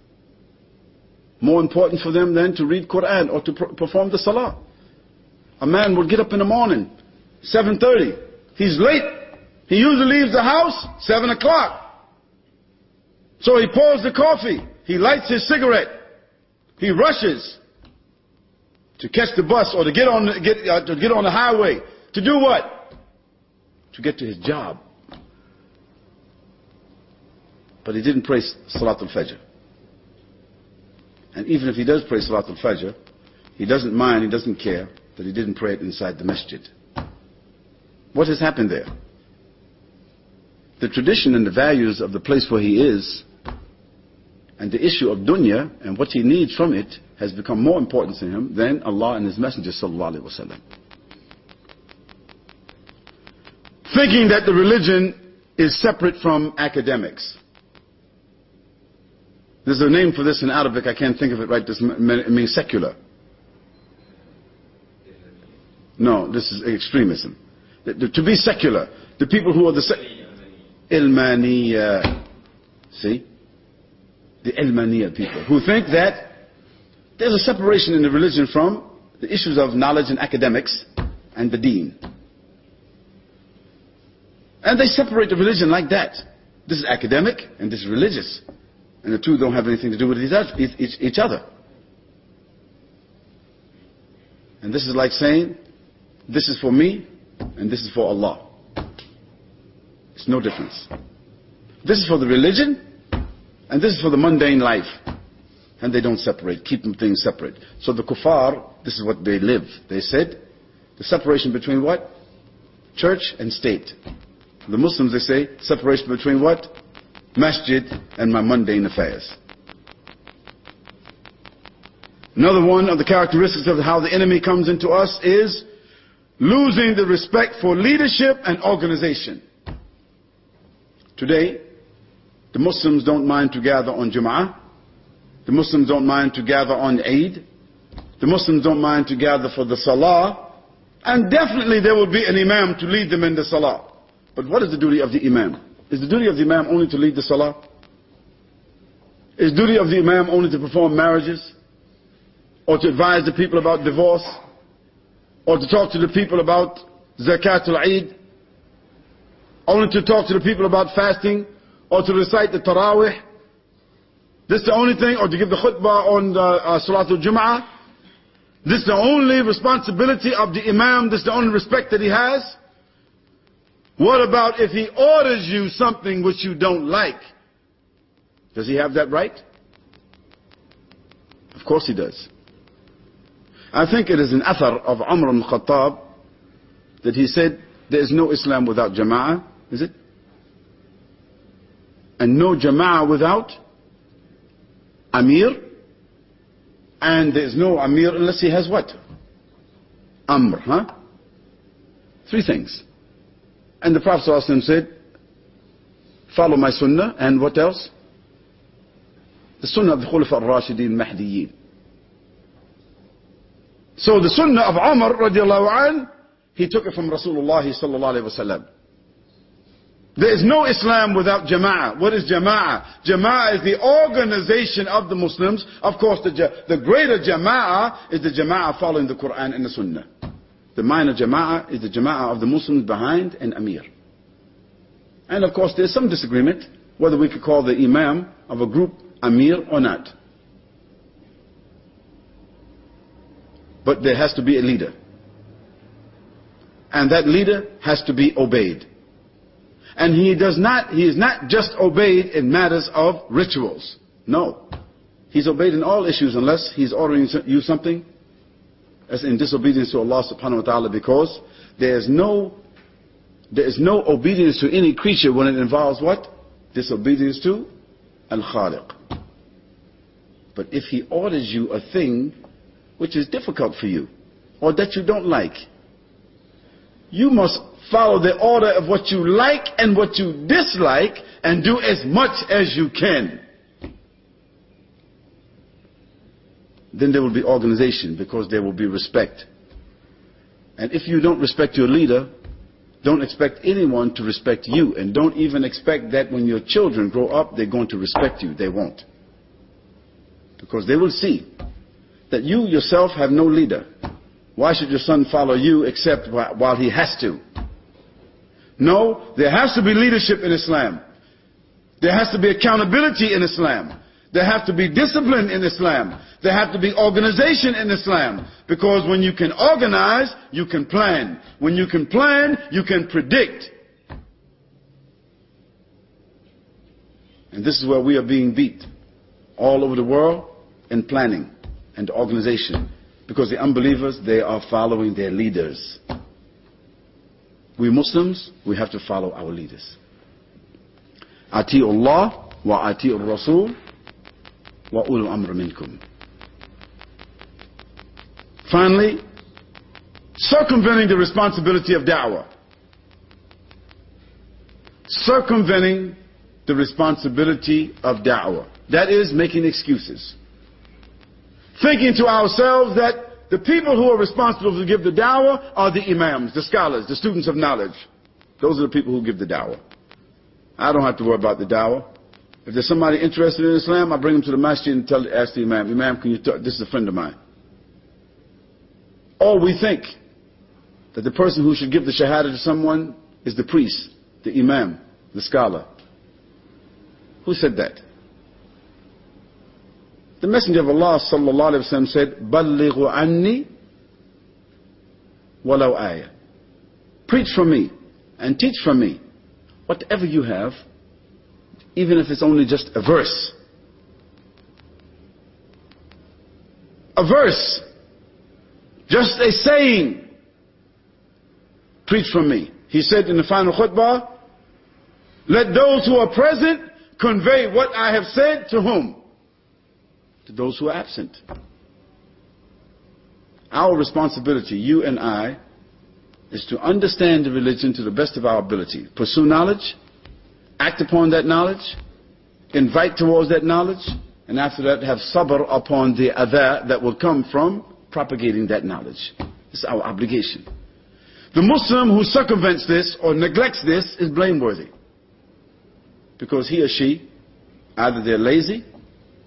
More important for them than to read Quran or to perform the Salah. A man will get up in the morning, 7:30. He's late. He usually leaves the house 7 o'clock. So he pours the coffee. He lights his cigarette. He rushes to catch the bus or to get on the highway. To do what? To get to his job. But he didn't pray Salatul Fajr. And even if he does pray Salatul Fajr, he doesn't mind, he doesn't care that he didn't pray it inside the masjid. What has happened there? The tradition and the values of the place where he is and the issue of dunya and what he needs from it has become more important to him than Allah and His Messenger sallallahu alaihi wasallam. Thinking that the religion is separate from academics. There's a name for this in Arabic, I can't think of it right, it means secular. No, this is extremism. To be secular, the people who are the Ilmaniya, see? The Ilmaniya people, who think that there's a separation in the religion from the issues of knowledge and academics and the deen. And they separate the religion like that. This is academic and this is religious. And the two don't have anything to do with each other. And this is like saying, this is for me and this is for Allah. It's no difference. This is for the religion and this is for the mundane life. And they don't separate, keep things separate. So the kuffar, this is what they live. They said, the separation between what? Church and state. The Muslims, they say, separation between what? Masjid and my mundane affairs. Another one of the characteristics of how the enemy comes into us is losing the respect for leadership and organization. Today, the Muslims don't mind to gather on Jum'ah. The Muslims don't mind to gather on Eid. The Muslims don't mind to gather for the Salah. And definitely there will be an Imam to lead them in the Salah. But what is the duty of the Imam? Is the duty of the Imam only to lead the Salah? Is duty of the Imam only to perform marriages? Or to advise the people about divorce? Or to talk to the people about Zakatul Eid? Only to talk to the people about fasting? Or to recite the Taraweeh? This is the only thing? Or to give the khutbah on Salatul Jum'ah? This is the only responsibility of the Imam? This is the only respect that he has? What about if he orders you something which you don't like? Does he have that right? Of course he does. I think it is an athar of Umar ibn Khattab that he said, there is no Islam without Jama'ah, is it? And no Jama'ah without Amir. And there is no Amir unless he has what? Amr, huh? Three things. And the Prophet ﷺ said, follow my sunnah, and what else? The sunnah of the Khulafa al-Rashidin Mahdiyyin. So the sunnah of Umar radiallahu anh, he took it from Rasulullah sallallahu alayhi wa sallam. There is no Islam without Jama'ah. What is Jama'ah? Jama'ah is the organization of the Muslims. Of course, the greater Jama'ah is the Jama'ah following the Quran and the Sunnah. The minor Jama'ah is the Jama'ah of the Muslims behind an Amir. And of course, there's some disagreement whether we could call the Imam of a group Amir or not. But there has to be a leader. And that leader has to be obeyed. And he is not just obeyed in matters of rituals. No. He's obeyed in all issues unless he's ordering you something that's in disobedience to Allah subhanahu wa ta'ala, because there is no obedience to any creature when it involves what? Disobedience to Al-Khaliq. But if he orders you a thing which is difficult for you, or that you don't like, you must follow the order of what you like and what you dislike, and do as much as you can. Then there will be organization, because there will be respect. And if you don't respect your leader, don't expect anyone to respect you, and don't even expect that when your children grow up they're going to respect you. They won't. Because they will see that you yourself have no leader. Why should your son follow you except while he has to? No, there has to be leadership in Islam. There has to be accountability in Islam. There has to be discipline in Islam. There has to be organization in Islam. Because when you can organize, you can plan. When you can plan, you can predict. And this is where we are being beat all over the world in planning and organization. Because the unbelievers, they are following their leaders. We Muslims, we have to follow our leaders. Ati'u Allah wa ati'u Rasul wa ulul amr minkum. Finally, circumventing the responsibility of da'wah. Circumventing the responsibility of da'wah. That is making excuses. Thinking to ourselves that the people who are responsible to give the da'wah are the imams, the scholars, the students of knowledge. Those are the people who give the da'wah. I don't have to worry about the da'wah. If there's somebody interested in Islam, I bring them to the masjid and ask the imam, Imam, can you talk? This is a friend of mine. Or we think that the person who should give the shahada to someone is the priest, the imam, the scholar. Who said that? The Messenger of Allah sallallahu alaihi wasallam said, "Ballighu anni walau ayah." Preach from me and teach from me whatever you have, even if it's only just a verse. A verse, just a saying. Preach from me. He said in the final khutbah, "Let those who are present convey what I have said to whom? To those who are absent." Our responsibility, you and I, is to understand the religion to the best of our ability. Pursue knowledge, act upon that knowledge, invite towards that knowledge, and after that have sabr upon the adha that will come from propagating that knowledge. This is our obligation. The Muslim who circumvents this or neglects this is blameworthy. Because he or she, either they're lazy,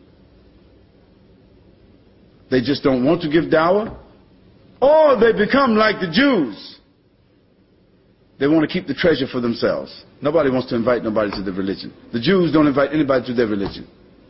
they just don't want to give da'wah, or they become like the Jews. They want to keep the treasure for themselves. Nobody wants to invite nobody to their religion. The Jews don't invite anybody to their religion.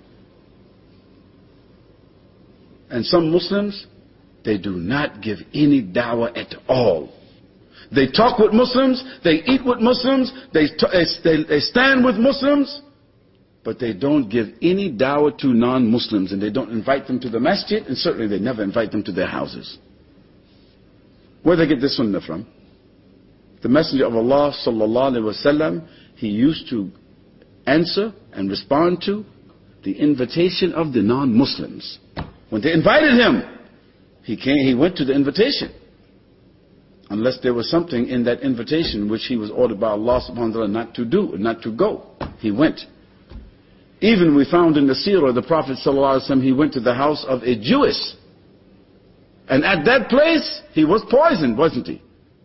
And some Muslims, they do not give any da'wah at all. They talk with Muslims, they eat with Muslims, they stand with Muslims, but they don't give any da'wah to non-Muslims, and they don't invite them to the masjid, and certainly they never invite them to their houses. Where do they get this sunnah from? The Messenger of Allah sallallahu alaihi wasallam, he used to answer and respond to the invitation of the non-Muslims. When they invited him, he went to the invitation. Unless there was something in that invitation which he was ordered by Allah subhanahu wa ta'ala not to do, not to go. He went. Even we found in the seerah, the Prophet sallallahu alaihi wasallam, he went to the house of a Jewess. And at that place, he was poisoned, wasn't he?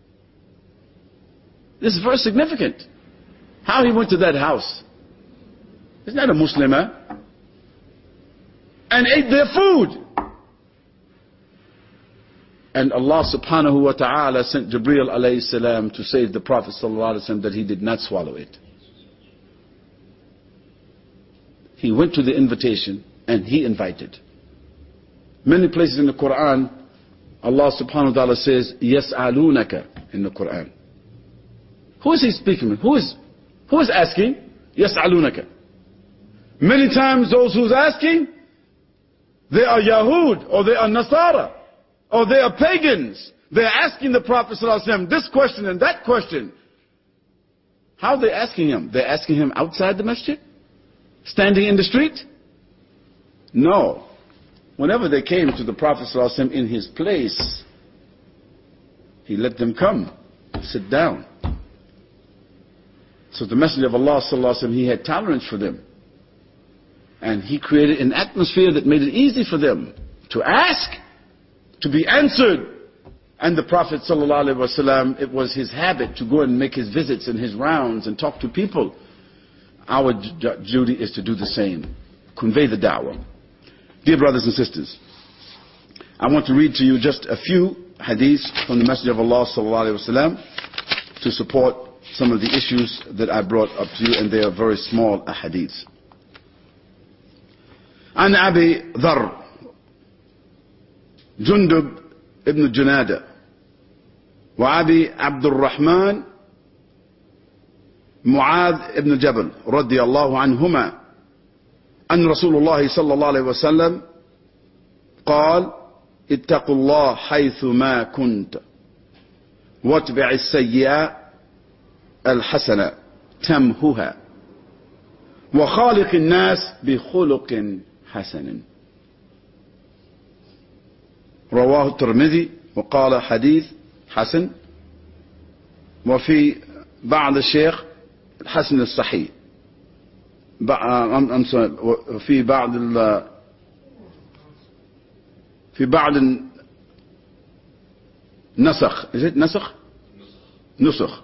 This is very significant. How he went to that house. He's not a Muslimah. And ate their food. And Allah subhanahu wa ta'ala sent Jibreel alayhi salam to save the Prophet sallallahu alaihi wasallam that he did not swallow it. He went to the invitation and he invited. Many places in the Quran, Allah subhanahu wa ta'ala says, Yas'alunaka in the Quran. Who is he speaking with? Who is asking? Yas'alunaka. Many times those who's asking, they are Yahud or they are Nasara. Or they are pagans. They're asking the Prophet ﷺ this question and that question. How are they asking him? They're asking him outside the masjid? Standing in the street? No. Whenever they came to the Prophet ﷺ in his place, he let them come, sit down. So the Messenger of Allah ﷺ, he had tolerance for them. And he created an atmosphere that made it easy for them to ask, to be answered. And the Prophet ﷺ, it was his habit to go and make his visits and his rounds and talk to people. Our duty is to do the same. Convey the da'wah. Dear brothers and sisters, I want to read to you just a few hadiths from the Messenger of Allah ﷺ to support some of the issues that I brought up to you, and they are very small hadiths. عن أبي ذر جندب ابن جنادة وأبي عبد الرحمن معاذ ابن جبل رضي الله عنهما أن رسول الله صلى الله عليه وسلم قال اتقوا الله حيث ما كنت واتبع السيئة الحسنة تمهها وخالق الناس بخلق حسن. رواه الترمذي وقال حديث حسن، وفي بعض الشيخ الحسن الصحيح، في بعض النسخ. Is it نسخ؟ نسخ.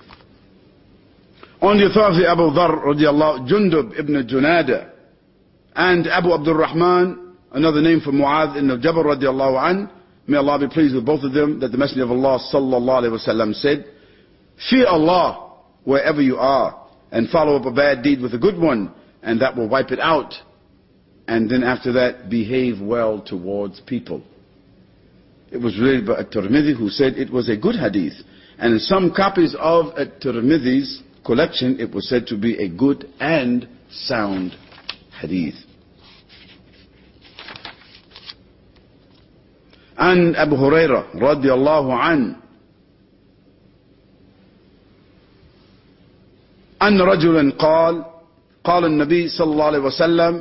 On the authority of Abu Dharr radiallahu, Jundub ibn Junada, and Abu Abdul Rahman, another name for Mu'adh ibn Jabal radiallahu an, may Allah be pleased with both of them, that the Messenger of Allah sallallahu alayhi wa sallam said, fear Allah wherever you are, and follow up a bad deed with a good one, and that will wipe it out. And then after that, behave well towards people. It was related by At-Tirmidhi, who said it was a good hadith. And in some copies of At-Tirmidhi's collection, it was said to be a good and sound hadith. عن أبو هريرة رضي الله عنه أن رجلا قال النبي صلى الله عليه وسلم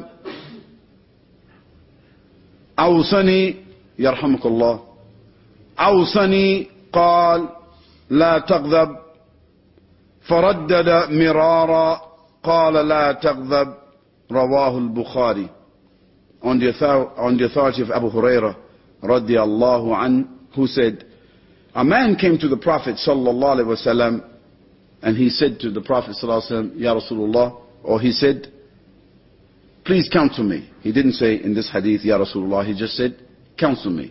أوصني يرحمك الله أوصني قال لا تغضب فردد مرارا قال لا تغضب رواه البخاري. On the authority of Abu Hurairah radiyallahu an, who said, a man came to the Prophet sallallahu alaihi wasallam, and he said to the Prophet sallallahu alaihi wasallam, Ya Rasulullah, or he said, please counsel me. He didn't say in this hadith, Ya Rasulullah, he just said, counsel me.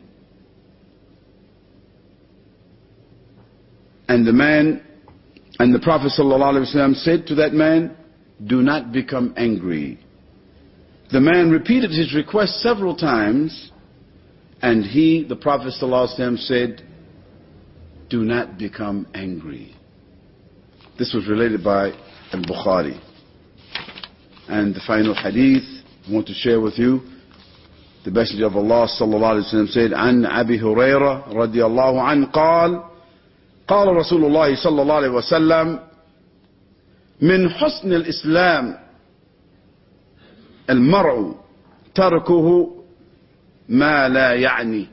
And the Prophet ﷺ said to that man, do not become angry. The man repeated his request several times, and the Prophet ﷺ said, do not become angry. This was related by Al-Bukhari. And the final hadith I want to share with you, the Messenger of Allah ﷺ said, عن أبي هريرة رضي الله عنه قال قال رسول الله صلى الله عليه وسلم من حسن الإسلام المرء تركه ما لا يعني.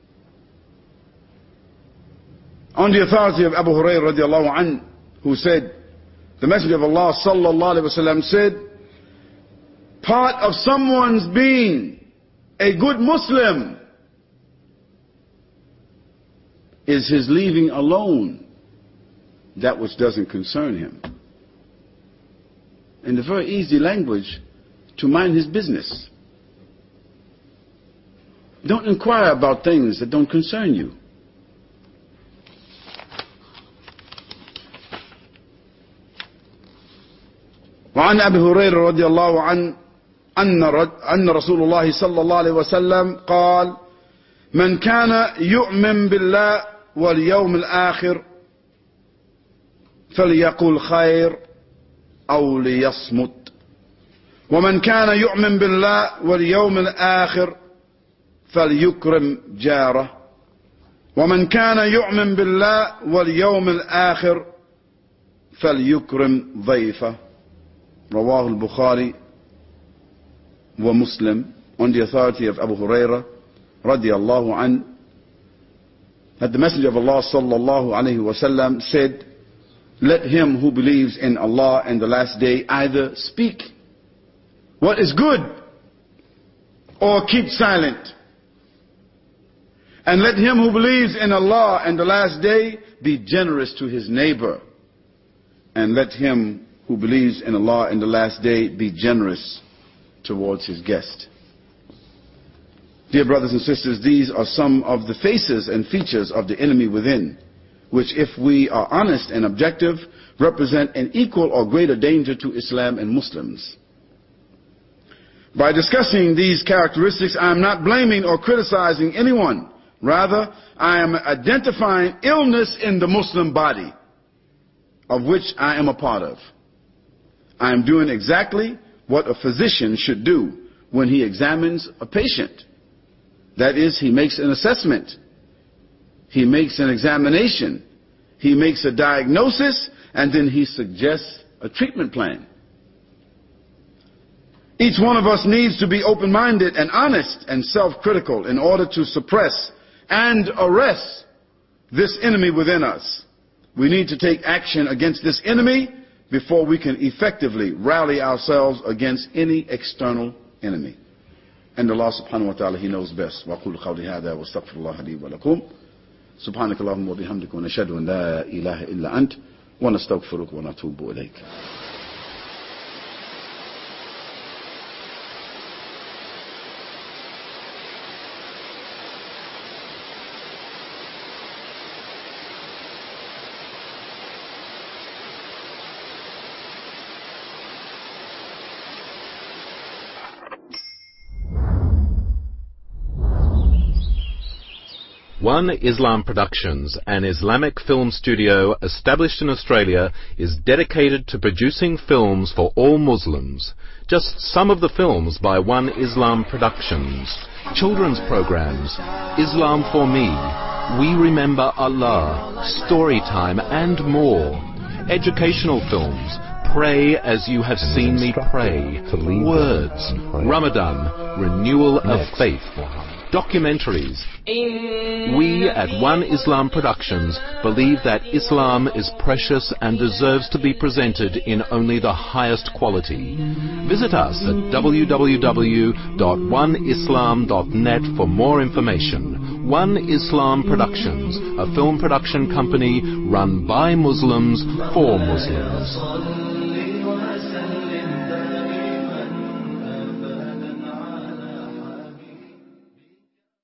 On the authority of Abu Hurairah radiallahu anhu, who said, the Messenger of Allah sallallahu alaihi wasallam said, part of someone's being a good Muslim is his leaving alone that which doesn't concern him. In the very easy language, to mind his business. Don't inquire about things that don't concern you. وعن أبي هريرة رضي الله عنه أن رسول الله صلى الله عليه وسلم قال من كان يؤمن بالله واليوم الآخر فليقل خير أو ليصمت ومن كان يؤمن بالله واليوم الآخر فليكرم جاره ومن كان يؤمن بالله واليوم الآخر فليكرم ضيفه. رواه البخاري ومسلم. On the authority of Abu Hurairah radiallahu anhu, that the Messenger of Allah sallallahu alayhi wasallam said, let him who believes in Allah and the last day either speak what is good or keep silent. And let him who believes in Allah and the last day be generous to his neighbor. And let him who believes in Allah and the last day be generous towards his guest. Dear brothers and sisters, these are some of the faces and features of the enemy within, which, if we are honest and objective, represent an equal or greater danger to Islam and Muslims. By discussing these characteristics, I am not blaming or criticizing anyone. Rather, I am identifying illness in the Muslim body, of which I am a part of. I am doing exactly what a physician should do when he examines a patient. That is, he makes an assessment. He makes an examination. He makes a diagnosis, and then he suggests a treatment plan. Each one of us needs to be open-minded and honest and self-critical in order to suppress and arrest this enemy within us. We need to take action against this enemy before we can effectively rally ourselves against any external enemy. And Allah subhanahu wa ta'ala, He knows best. وَأَقُولُ قَوْلِي هَذَا وَأَسْتَغْفِرُ اللَّهَ لِي وَلَكُمْ سُبْحَانَكَ اللَّهُمَّ وَبِحَمْدِكَ وَنَشْهَدُ أَن لَا إِلَهَ إِلَّا أَنْتَ وَنَسْتَغْفِرُكَ وَنَتُوبُ إِلَيْكَ. One Islam Productions, an Islamic film studio established in Australia, is dedicated to producing films for all Muslims. Just some of the films by One Islam Productions: children's programs, Islam for Me, We Remember Allah, Storytime, and more. Educational films, Pray as You Have Seen Me Pray, Words, Ramadan, Renewal of Faith. Documentaries. We at One Islam Productions believe that Islam is precious and deserves to be presented in only the highest quality. Visit us at www.oneislam.net for more information. One Islam Productions, a film production company run by Muslims for Muslims.